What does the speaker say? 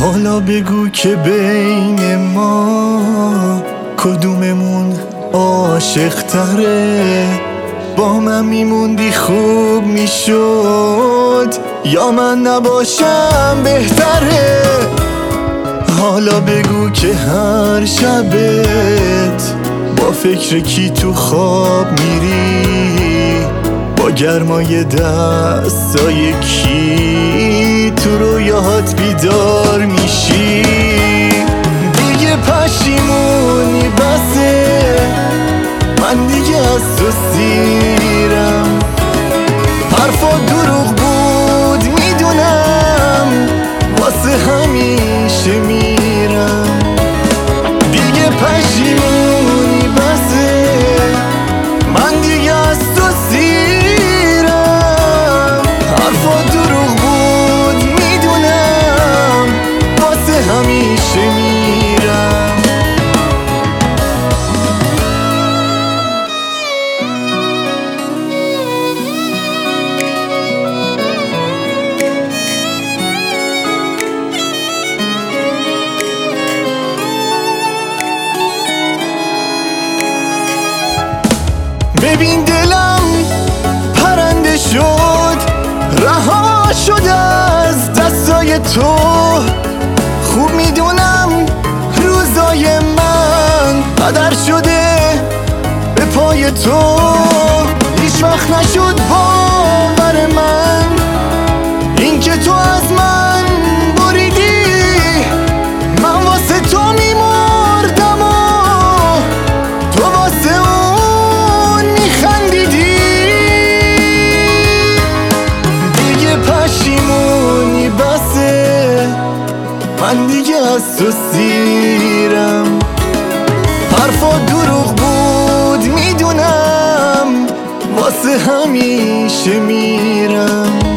حالا بگو که بین ما کدوممون عاشق تره؟ با من میموندی خوب میشد یا من نباشم بهتره؟ حالا بگو که هر شبت با فکر کی تو خواب میری؟ با گرمای دستای کی تو رویاهات بیدار میشی؟ دیگه پشیمونی بسه، من دیگه از تو سیرم. حرفا دروغ بود میدونم، واسه همیشه میرم. دیگه پشیمونی بسه، من دیگه از تو سیرم. حرفا دروغ بود میدونم، واسه همیشه میرم. ببین دلم پرنده شد، رها شد از دستای تو. خوب میدونم روزای من قدر شده به پای تو. هیچ وقت نشد باور من این که تو از من بریدی. من واسه تو میمردم و تو واسه اون میخندیدی. دیگه پشیمونی بسه، من دیگه از تو سیرم. حرفا دروغ بود میدونم، واسه همیشه میرم.